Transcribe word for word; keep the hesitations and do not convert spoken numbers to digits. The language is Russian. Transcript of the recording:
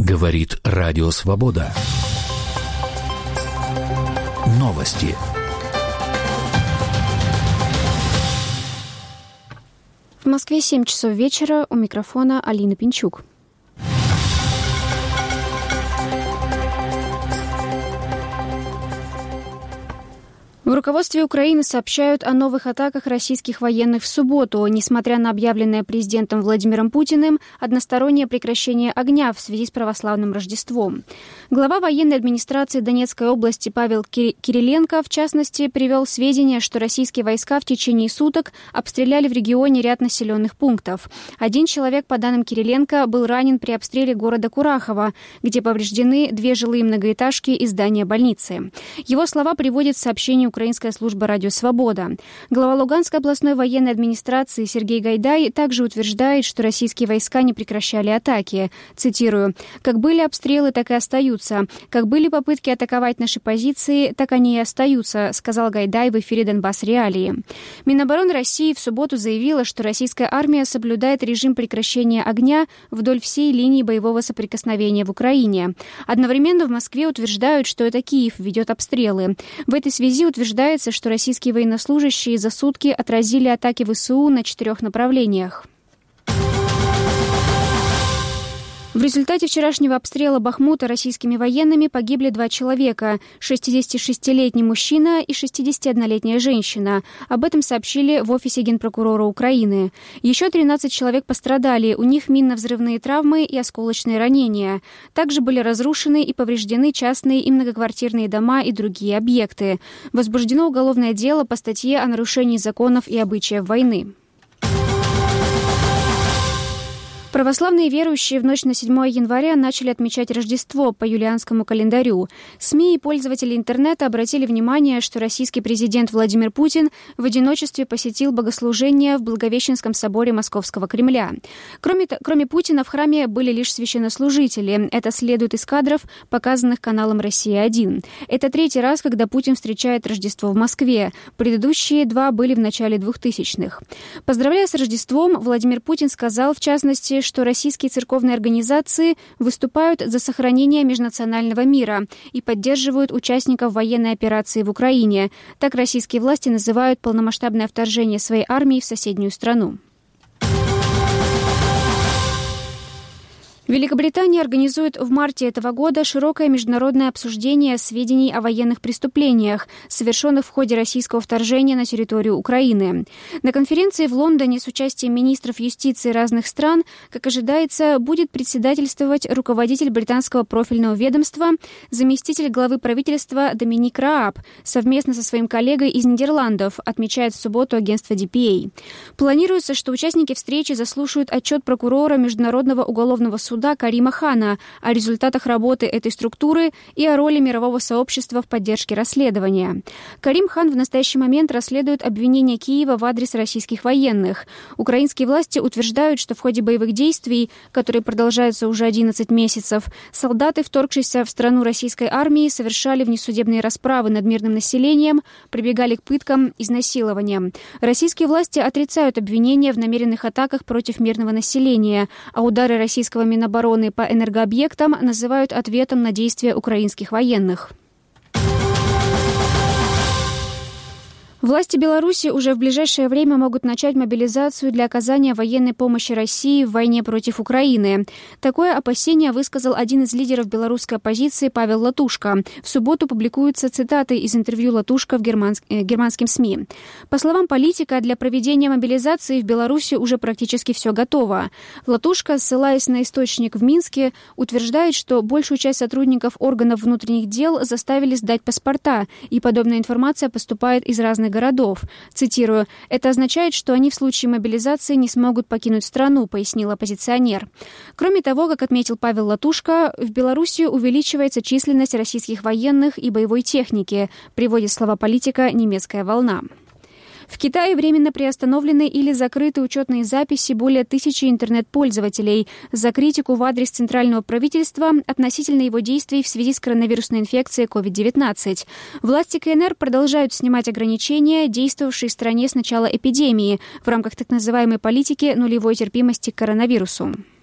Говорит Радио Свобода. Новости. В Москве семь часов вечера. У микрофона Алина Пинчук. В руководстве Украины сообщают о новых атаках российских военных в субботу. Несмотря на объявленное президентом Владимиром Путиным одностороннее прекращение огня в связи с православным Рождеством. Глава военной администрации Донецкой области Павел Кириленко, в частности, привел сведения, что российские войска в течение суток обстреляли в регионе ряд населенных пунктов. Один человек, по данным Кириленко, был ранен при обстреле города Курахово, где повреждены две жилые многоэтажки и здание больницы. Его слова приводит в сообщение Украинская служба «Радио Свобода». Глава Луганской областной военной администрации Сергей Гайдай также утверждает, что российские войска не прекращали атаки. Цитирую: «Как были обстрелы, так и остаются. Как были попытки атаковать наши позиции, так они и остаются», сказал Гайдай в эфире «Донбасс Реалии». Минобороны России в субботу заявила, что российская армия соблюдает режим прекращения огня вдоль всей линии боевого соприкосновения в Украине. Одновременно в Москве утверждают, что это Киев ведет обстрелы. В этой связи утверждают, Утверждается, что российские военнослужащие за сутки отразили атаки ВСУ на четырех направлениях. В результате вчерашнего обстрела Бахмута российскими военными погибли два человека – шестидесятишестилетний мужчина и шестидесятиоднолетняя женщина. Об этом сообщили в офисе генпрокурора Украины. Еще тринадцать человек пострадали, у них минно-взрывные травмы и осколочные ранения. Также были разрушены и повреждены частные и многоквартирные дома и другие объекты. Возбуждено уголовное дело по статье о нарушении законов и обычаев войны. Православные верующие в ночь на седьмое января начали отмечать Рождество по юлианскому календарю. СМИ и пользователи интернета обратили внимание, что российский президент Владимир Путин в одиночестве посетил богослужение в Благовещенском соборе Московского Кремля. Кроме, кроме Путина в храме были лишь священнослужители. Это следует из кадров, показанных каналом «Россия один». Это третий раз, когда Путин встречает Рождество в Москве. Предыдущие два были в начале двухтысячных. Поздравляя с Рождеством, Владимир Путин сказал, в частности, что российские церковные организации выступают за сохранение межнационального мира и поддерживают участников военной операции в Украине. Так российские власти называют полномасштабное вторжение своей армии в соседнюю страну. Великобритания организует в марте этого года широкое международное обсуждение сведений о военных преступлениях, совершенных в ходе российского вторжения на территорию Украины. На конференции в Лондоне с участием министров юстиции разных стран, как ожидается, будет председательствовать руководитель британского профильного ведомства, заместитель главы правительства Доминик Рааб, совместно со своим коллегой из Нидерландов, отмечает в субботу агентство ди пи эй. Планируется, что участники встречи заслушают отчет прокурора Международного уголовного суда Карима Хана о результатах работы этой структуры и о роли мирового сообщества в поддержке расследования. Карим Хан в настоящий момент расследует обвинения Киева в адрес российских военных. Украинские власти утверждают, что в ходе боевых действий, которые продолжаются уже одиннадцать месяцев, солдаты, вторгшиеся в страну российской армии, совершали внесудебные расправы над мирным населением, прибегали к пыткам, изнасилованиям. Российские власти отрицают обвинения в намеренных атаках против мирного населения, а удары российского Минобороны обороны по энергообъектам называют ответом на действия украинских военных. Власти Беларуси уже в ближайшее время могут начать мобилизацию для оказания военной помощи России в войне против Украины. Такое опасение высказал один из лидеров белорусской оппозиции Павел Латушко. В субботу публикуются цитаты из интервью Латушко в германск... э, германским СМИ. По словам политика, для проведения мобилизации в Беларуси уже практически все готово. Латушко, ссылаясь на источник в Минске, утверждает, что большую часть сотрудников органов внутренних дел заставили сдать паспорта, и подобная информация поступает из разных городов. Цитирую: «Это означает, что они в случае мобилизации не смогут покинуть страну», пояснил оппозиционер. Кроме того, как отметил Павел Латушко, в Беларуси увеличивается численность российских военных и боевой техники, приводит слова политика «Немецкая волна». В Китае временно приостановлены или закрыты учетные записи более тысячи интернет-пользователей за критику в адрес центрального правительства относительно его действий в связи с коронавирусной инфекцией ковид девятнадцать. Власти КНР продолжают снимать ограничения, действовавшие в стране с начала эпидемии, в рамках так называемой политики нулевой терпимости к коронавирусу.